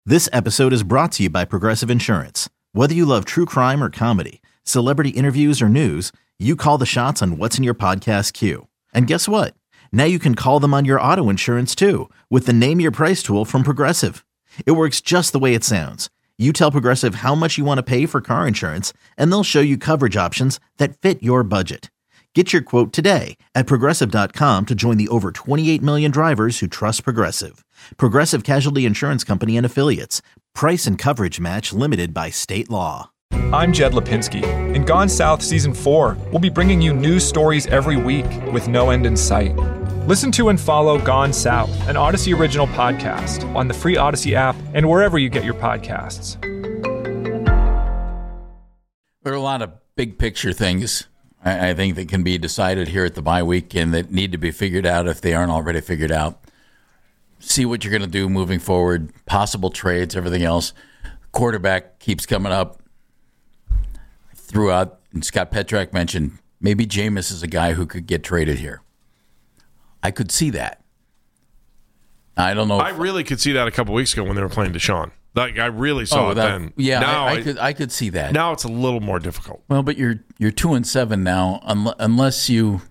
This episode is brought to you by Progressive Insurance. Whether you love true crime or comedy, celebrity interviews or news, you call the shots on what's in your podcast queue. And guess what? Now you can call them on your auto insurance too with the Name Your Price tool from Progressive. It works just the way it sounds. You tell Progressive how much you want to pay for car insurance, and they'll show you coverage options that fit your budget. Get your quote today at Progressive.com to join the over 28 million drivers who trust Progressive. Progressive Casualty Insurance Company and Affiliates. Price and coverage match limited by state law. I'm Jed Lipinski. In Gone South Season 4, we'll be bringing you news stories every week with no end in sight. Listen to and follow Gone South, an Odyssey original podcast on the free Odyssey app and wherever you get your podcasts. There are a lot of big picture things I think that can be decided here at the bye week and that need to be figured out if they aren't already figured out. See what you're going to do moving forward, possible trades, everything else. Quarterback keeps coming up throughout, and Scott Petrak mentioned maybe Jameis is a guy who could get traded here. I could see that. I don't know. I really could see that a couple weeks ago when they were playing Deshaun. Like I really saw it then. Yeah, now I could see that. Now it's a little more difficult. Well, but you're 2-7 now, unless you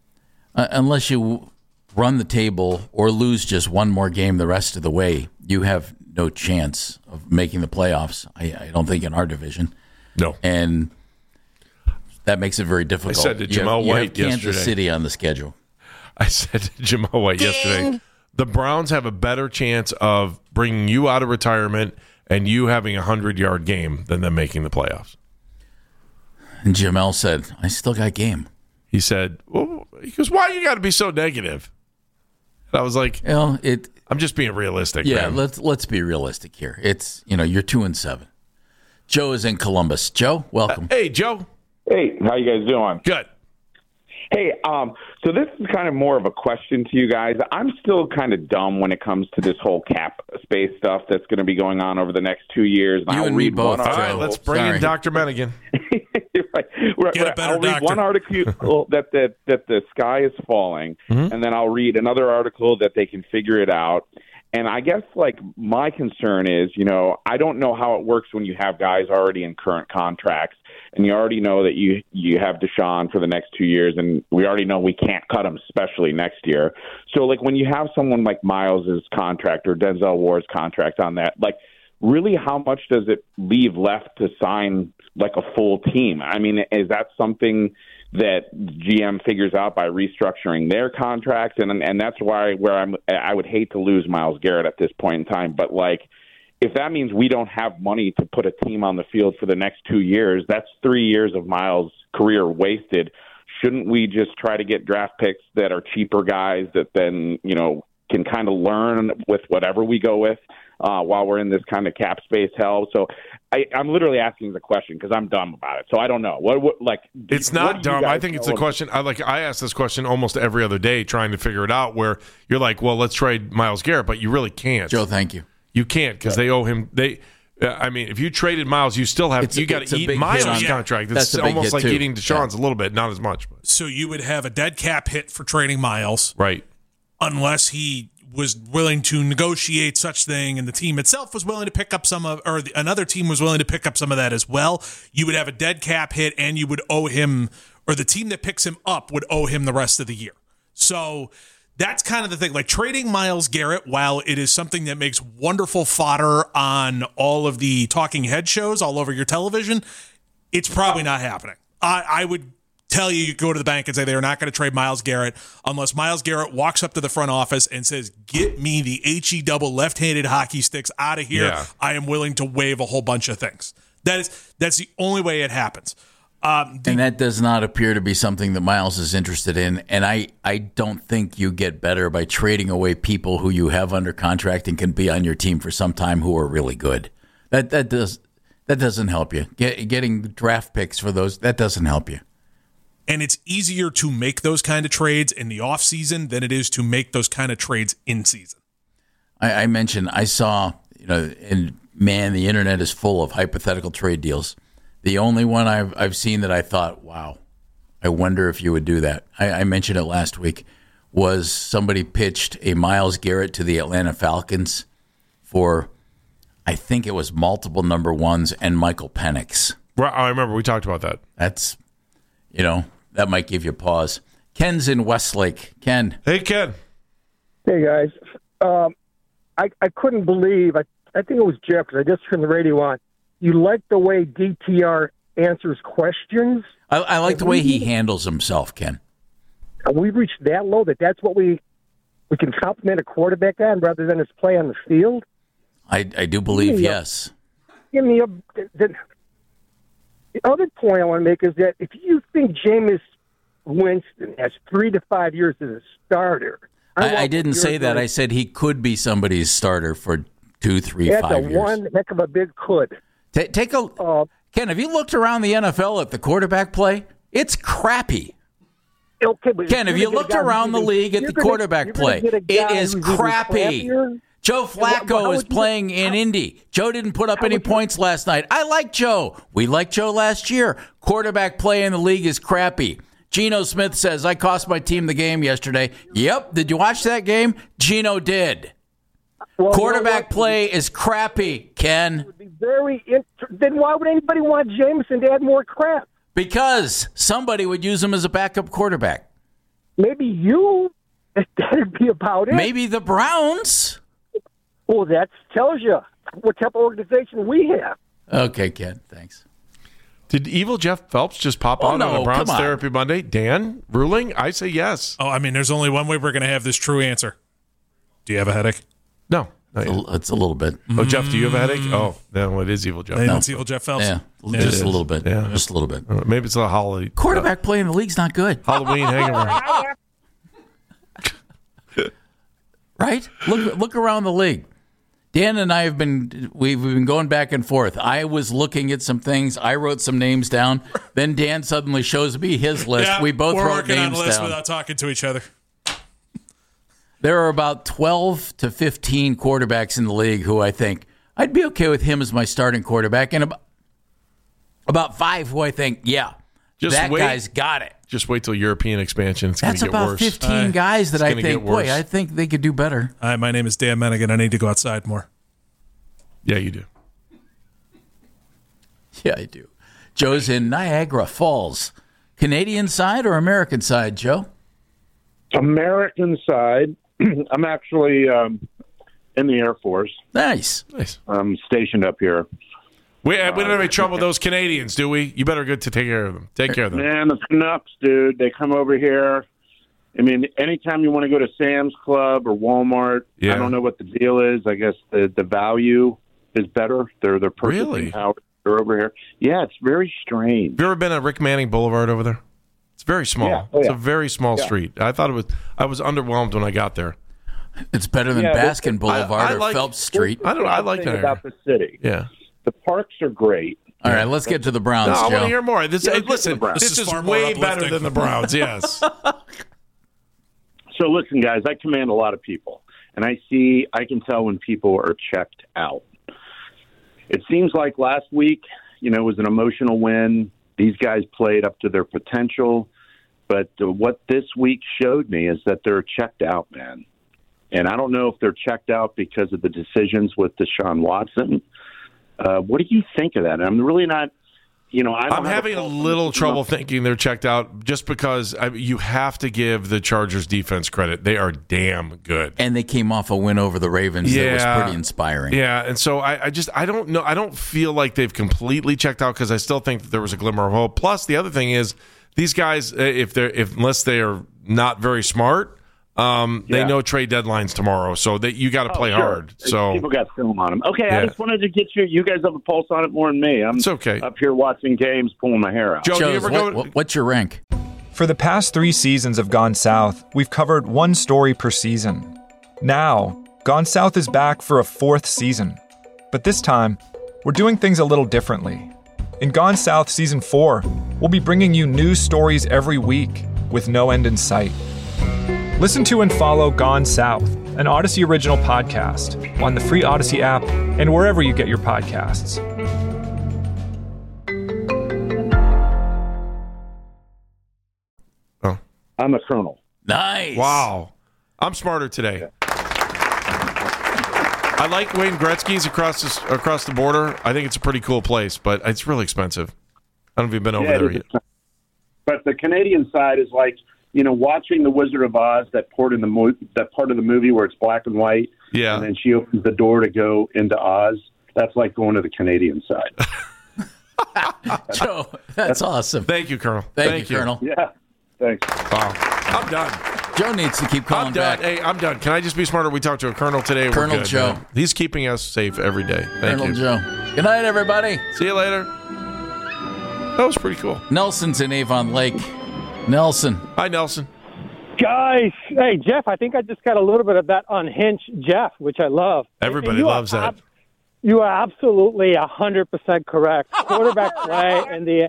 run the table or lose just one more game the rest of the way, you have no chance of making the playoffs. I don't think in our division. No, and that makes it very difficult. I said to Jamal White you have Kansas yesterday. City on the schedule. I said to Jamal White yesterday, the Browns have a better chance of bringing you out of retirement and you having a 100-yard game than them making the playoffs. And Jamel said, I still got game. He said, well, he goes, why you got to be so negative? And I was like, I'm just being realistic. Yeah, man. let's be realistic here. It's, you're 2-7. Joe is in Columbus. Joe, welcome. Hey, Joe. Hey, how you guys doing? Good. Hey, so this is kind of more of a question to you guys. I'm still kind of dumb when it comes to this whole cap space stuff that's going to be going on over the next 2 years. You and me both. All right, let's bring in Dr. Medigan. Right. Get a better I'll read doctor. one article that the sky is falling, and then I'll read another article that they can figure it out. And I guess, my concern is, I don't know how it works when you have guys already in current contracts, and you already know that you have Deshaun for the next 2 years, and we already know we can't cut him, especially next year. So, when you have someone like Miles' contract or Denzel Ward's contract on that, really how much does it leave left to sign, a full team? I mean, is that something that GM figures out by restructuring their contracts, and that's where I would hate to lose Myles Garrett at this point in time. But if that means we don't have money to put a team on the field for the next 2 years, that's 3 years of Myles' career wasted. Shouldn't we just try to get draft picks that are cheaper guys that then can kind of learn with whatever we go with while we're in this kind of cap space hell? So I'm literally asking the question because I'm dumb about it. So I don't know. It's not dumb. I think it's a question. I ask this question almost every other day trying to figure it out where you're like, well, let's trade Myles Garrett, but you really can't. Joe, thank you. You can't because they owe him. If you traded Myles, you still have you got to eat Myles' contract. It's almost like eating Deshaun's a little bit, not as much. But. So you would have a dead cap hit for trading Myles. Right. Unless he was willing to negotiate such thing and the team itself was willing to pick up some of, or another team was willing to pick up some of that as well. You would have a dead cap hit and you would owe him, or the team that picks him up would owe him the rest of the year. So that's kind of the thing. Trading Myles Garrett, while it is something that makes wonderful fodder on all of the talking head shows all over your television, it's probably not happening. I would tell you go to the bank and say they're not going to trade Myles Garrett unless Myles Garrett walks up to the front office and says, get me the HE double left-handed hockey sticks out of here. Yeah. I am willing to waive a whole bunch of things. That's the only way it happens. And that does not appear to be something that Myles is interested in. And I don't think you get better by trading away people who you have under contract and can be on your team for some time who are really good. That doesn't help you. Getting draft picks for those, that doesn't help you. And it's easier to make those kind of trades in the offseason than it is to make those kind of trades in season. I mentioned, I saw, and man, the internet is full of hypothetical trade deals. The only one I've seen that I thought, wow, I wonder if you would do that. I mentioned it last week, was somebody pitched a Myles Garrett to the Atlanta Falcons for I think it was multiple number ones and Michael Penix. Right, I remember we talked about that. That's, that might give you pause. Ken's in Westlake. Ken. Hey, Ken. Hey, guys. I couldn't believe, I think it was Jeff, because I just turned the radio on. You like the way DTR answers questions? I like the way he handles himself, Ken. We've reached that low that's what we can compliment a quarterback on rather than his play on the field? I do believe, yes. Give me the other point I want to make is that if you think Jameis Winston has 3 to 5 years as a starter, I didn't say that. I said he could be somebody's starter for 2, 3, 5 years. That's one heck of a big could. Take a Ken. Have you looked around the NFL at the quarterback play? It's crappy. Okay, but Ken, have you looked around the league at the quarterback play? It is crappy. Joe Flacco is playing in Indy. Joe didn't put up any points last night. I like Joe. We liked Joe last year. Quarterback play in the league is crappy. Geno Smith says, I cost my team the game yesterday. Yep. Did you watch that game? Geno did. Quarterback play is crappy, Ken. Would be then why would anybody want Jameson to add more crap? Because somebody would use him as a backup quarterback. Maybe you. That'd be about it. Maybe the Browns. Well, that tells you what type of organization we have. Okay, Ken. Thanks. Did evil Jeff Phelps just pop out on a Browns Therapy Monday? Dan, ruling? I say yes. Oh, I mean, there's only one way we're going to have this true answer. Do you have a headache? No. It's a little bit. Oh, Jeff, do you have a headache? Oh, no, it is evil Jeff. It's evil Jeff Phelps. Yeah, just a little bit. Yeah. Just a little bit. Maybe it's a holiday. Quarterback play in the league's not good. Halloween hangover. Right? Look around the league. Dan and I we've been going back and forth. I was looking at some things. I wrote some names down. Then Dan suddenly shows me his list. Yeah, we both wrote names down. We're working on a list without talking to each other. There are about 12 to 15 quarterbacks in the league who I think I'd be okay with him as my starting quarterback, and about 5 who I think, guy's got it. Just wait till European expansion. It's going to get worse. That's about 15 guys that I think, I think they could do better. Hi, my name is Dan Mennigan. I need to go outside more. Yeah, you do. Yeah, I do. Joe's in Niagara Falls. Canadian side or American side, Joe? American side. I'm actually in the Air Force. Nice. I'm stationed up here. We don't have any trouble with those Canadians, do we? You better get to take care of them. Take care of them. Man, the Canucks, dude, they come over here. I mean, anytime you want to go to Sam's Club or Walmart, I don't know what the deal is. I guess the value is better. Their purchasing power. They're over here. Yeah, it's very strange. Have you ever been at Rick Manning Boulevard over there? It's very small. Yeah. It's a very small street. I was underwhelmed when I got there. It's better than Baskin Boulevard or Phelps Street. I like that about the city. Yeah. The parks are great. All right, let's get to the Browns, Joe. I want to hear more. This is way better than the Browns, yes. So listen, guys, I command a lot of people, and I can tell when people are checked out. It seems like last week, was an emotional win. These guys played up to their potential, but what this week showed me is that they're checked out, man. And I don't know if they're checked out because of the decisions with Deshaun Watson. What do you think of that? I'm really not, I'm having a little trouble thinking they're checked out just because you have to give the Chargers defense credit. They are damn good. And they came off a win over the Ravens that was pretty inspiring. Yeah, and so I don't know. I don't feel like they've completely checked out because I still think that there was a glimmer of hope. Plus, the other thing is these guys, unless they are not very smart, they know trade deadlines tomorrow, so that you got to play hard. So people got film on them. Okay, I just wanted to get you guys have a pulse on it more than me. It's okay. Up here watching games, pulling my hair out. Joe, do you ever go? What's your rank? For the past 3 seasons of Gone South, we've covered one story per season. Now, Gone South is back for a 4th season. But this time, we're doing things a little differently. In Gone South Season 4, we'll be bringing you new stories every week with no end in sight. Listen to and follow Gone South, an Odyssey original podcast, on the free Odyssey app and wherever you get your podcasts. Oh, I'm a colonel. Nice. Wow. I'm smarter today. I like Wayne Gretzky's across the border. I think it's a pretty cool place, but it's really expensive. I don't know if you've been over there yet. But the Canadian side is like, watching The Wizard of Oz, that part of the movie where it's black and white, and then she opens the door to go into Oz. That's like going to the Canadian side. Joe, that's awesome. Thank you, Colonel. Thank you, Colonel. Yeah, thanks. Wow. I'm done. Joe needs to keep calling back. Hey, I'm done. Can I just be smarter? We talked to a Colonel today. Colonel We're good, Joe. Man. He's keeping us safe every day. Thank Colonel you. Joe. Good night, everybody. See you later. That was pretty cool. Nelson's in Avon Lake. Nelson. Hi, Nelson. Guys, hey, Jeff, I think I just got a little bit of that unhinged Jeff, which I love. Everybody loves that. You are absolutely 100% correct. Quarterback play in the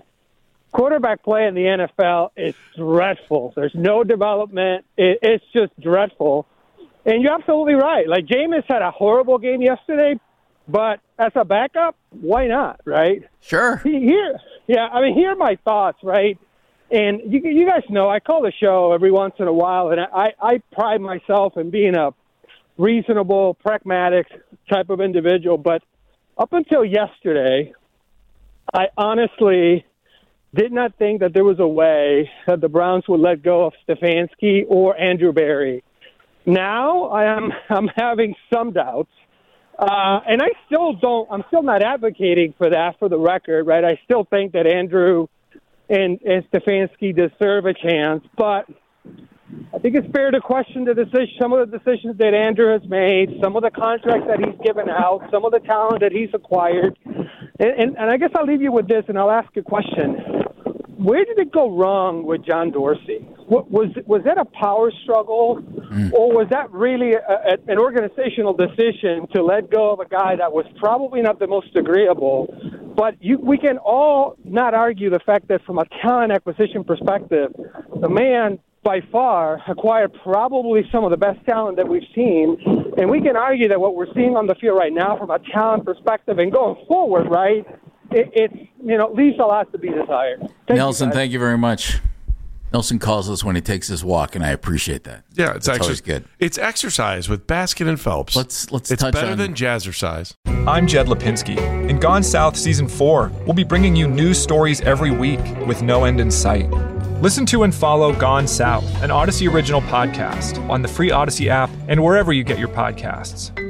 NFL is dreadful. There's no development. It's just dreadful. And you're absolutely right. Like, Jameis had a horrible game yesterday, but as a backup, why not, right? Sure. Here are my thoughts, right? And you guys know I call the show every once in a while, and I pride myself in being a reasonable, pragmatic type of individual. But up until yesterday, I honestly did not think that there was a way that the Browns would let go of Stefanski or Andrew Berry. Now I'm having some doubts. And I'm still not advocating for that, for the record, right? I still think that Andrew and Stefanski deserve a chance, but I think it's fair to question some of the decisions that Andrew has made, some of the contracts that he's given out, some of the talent that he's acquired. And I guess I'll leave you with this, and I'll ask a question. Where did it go wrong with John Dorsey? Was that a power struggle, or was that really an organizational decision to let go of a guy that was probably not the most agreeable? But we can all not argue the fact that from a talent acquisition perspective, the man by far acquired probably some of the best talent that we've seen. And we can argue that what we're seeing on the field right now from a talent perspective and going forward, right, it leaves a lot to be desired. Nelson, thank you very much. Nelson calls us when he takes his walk, and I appreciate that. Yeah, it's always good. It's exercise with Baskin and Phelps. Let's it's touch better on than jazzercise. I'm Jed Lipinski. In Gone South Season 4, we'll be bringing you news stories every week with no end in sight. Listen to and follow Gone South, an Odyssey original podcast, on the free Odyssey app and wherever you get your podcasts.